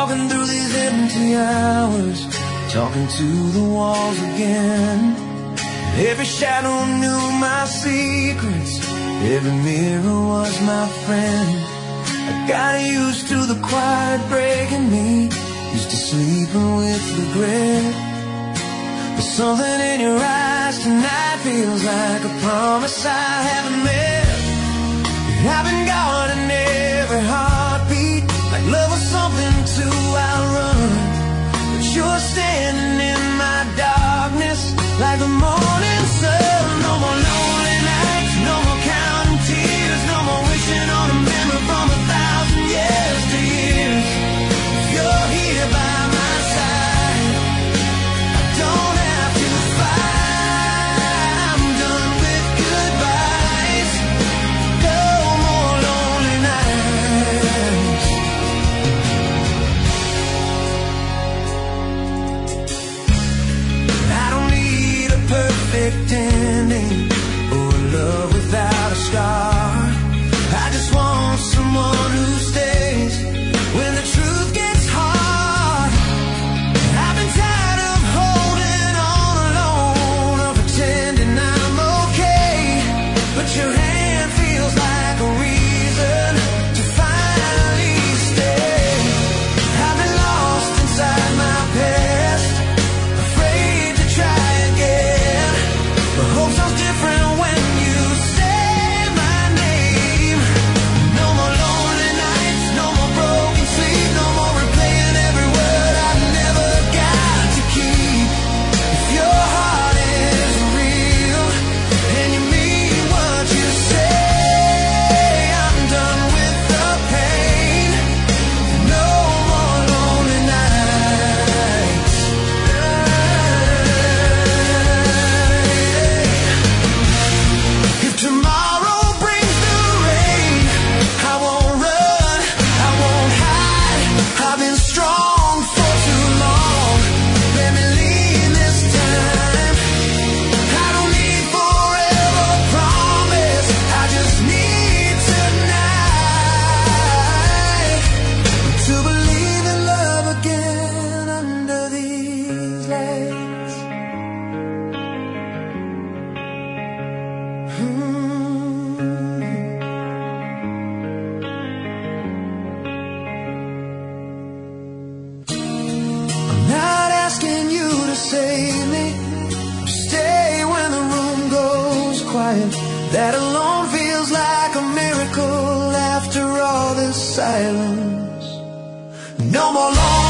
walking through these empty hours, talking to the walls again. Every shadow knew my secrets, every mirror was my friend. I got used to the quiet breaking me, used to sleeping with regret. But something in your eyes tonight feels like a promise I haven't met. I've been guarding every heartbeat, like love was something to outrun. But you're standing in my darkness, like the morning sun. No more lonely nights, no more counting tears, no more wishing on a memory from 1,000 yesteryears. If you're here by my side, I don't have to fight. I'm done with goodbyes. No more lonely nights. I don't need a perfect ending or a love without a scar. I just want someone who stays when the truth gets hard. I've been tired of holding on alone, of pretending I'm okay. But your hand feels like a reason to finally stay. I've been lost inside my past, afraid to try again. But hope sounds different when you say my name. No more lonely nights, no more broken sleep, no more replaying every word I never got to keep. If your heart is real and you mean what you say, I'm done with the pain. No more lonely nights. If tomorrow brings the rain, I won't run, I won't hide. I've been strong for too long. Let me leave this time. I don't need forever promise, I just need tonight to believe in love again under these lights. I'm not asking you to save me, just stay when the room goes quiet. That alone feels like a miracle after all this silence. No more long